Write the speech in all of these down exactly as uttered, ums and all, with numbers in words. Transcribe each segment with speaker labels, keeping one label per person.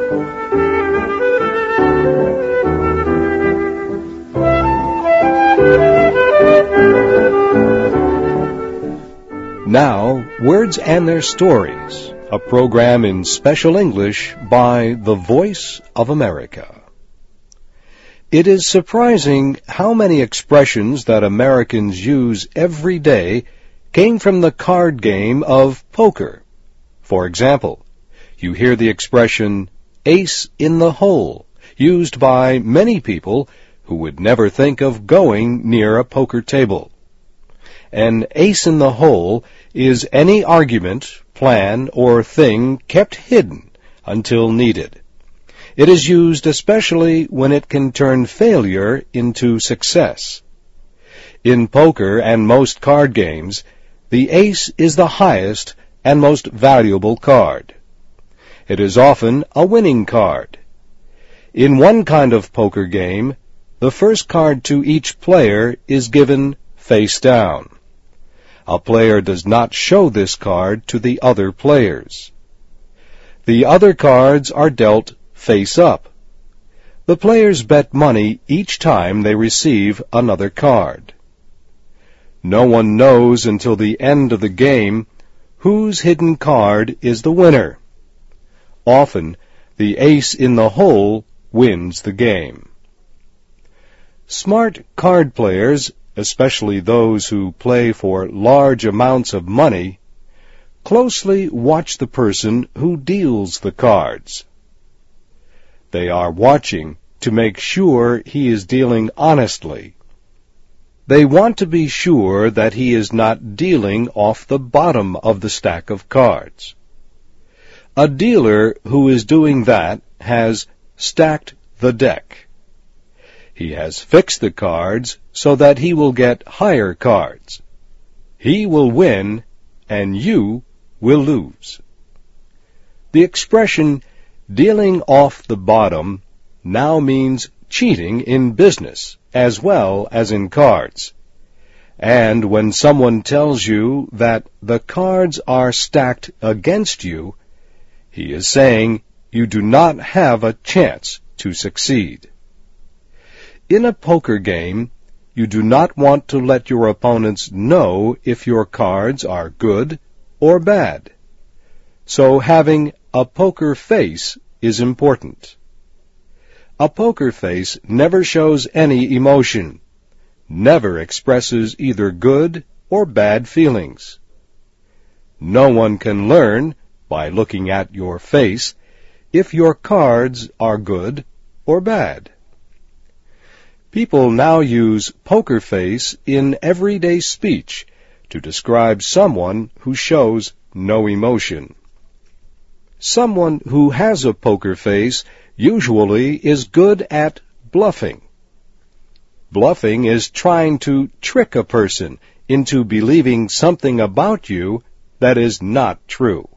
Speaker 1: Now, Words and Their Stories, a program in special English by The Voice of America. It is surprising how many expressions that Americans use every day came from the card game of poker. For example, you hear the expression ace in the hole, used by many people who would never think of going near a poker table. An ace in the hole is any argument, plan, or thing kept hidden until needed. It is used especially when it can turn failure into success. In poker and most card games, the ace is the highest and most valuable card. It is often a winning card. In one kind of poker game, the first card to each player is given face down. A player does not show this card to the other players. The other cards are dealt face up. The players bet money each time they receive another card. No one knows until the end of the game whose hidden card is the winner. Often, the ace in the hole wins the game. Smart card players, especially those who play for large amounts of money, closely watch the person who deals the cards. They are watching to make sure he is dealing honestly. They want to be sure that he is not dealing off the bottom of the stack of cards. A dealer who is doing that has stacked the deck. He has fixed the cards so that he will get higher cards. He will win, and you will lose. The expression, dealing off the bottom, now means cheating in business as well as in cards. And when someone tells you that the cards are stacked against you, he is saying you do not have a chance to succeed. In a poker game, you do not want to let your opponents know if your cards are good or bad. So having a poker face is important. A poker face never shows any emotion, never expresses either good or bad feelings. No one can learn, by looking at your face, if your cards are good or bad. People now use poker face in everyday speech to describe someone who shows no emotion. Someone who has a poker face usually is good at bluffing. Bluffing is trying to trick a person into believing something about you that is not true.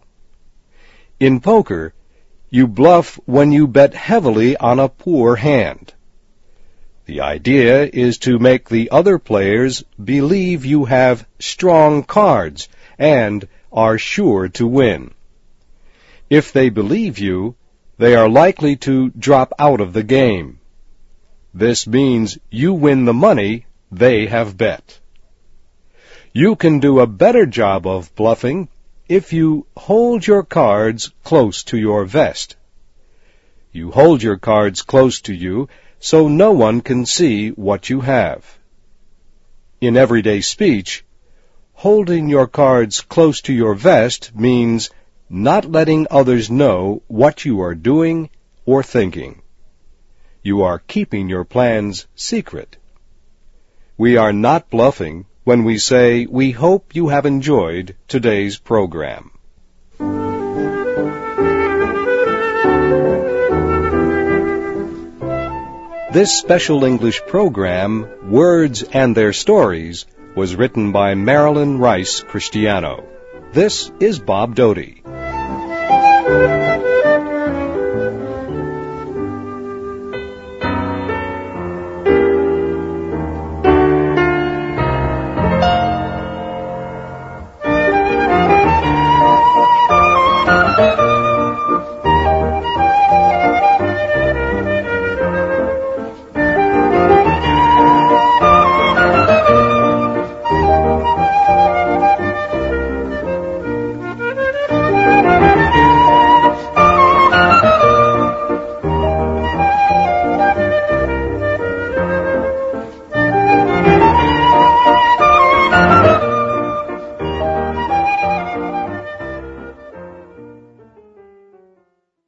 Speaker 1: In poker, you bluff when you bet heavily on a poor hand. The idea is to make the other players believe you have strong cards and are sure to win. If they believe you, they are likely to drop out of the game. This means you win the money they have bet. You can do a better job of bluffing if you hold your cards close to your vest. You hold your cards close to you so no one can see what you have. In everyday speech, holding your cards close to your vest means not letting others know what you are doing or thinking. You are keeping your plans secret. We are not bluffing when we say we hope you have enjoyed today's program. This special English program, Words and Their Stories, was written by Marilyn Rice Cristiano. This is Bob Doty.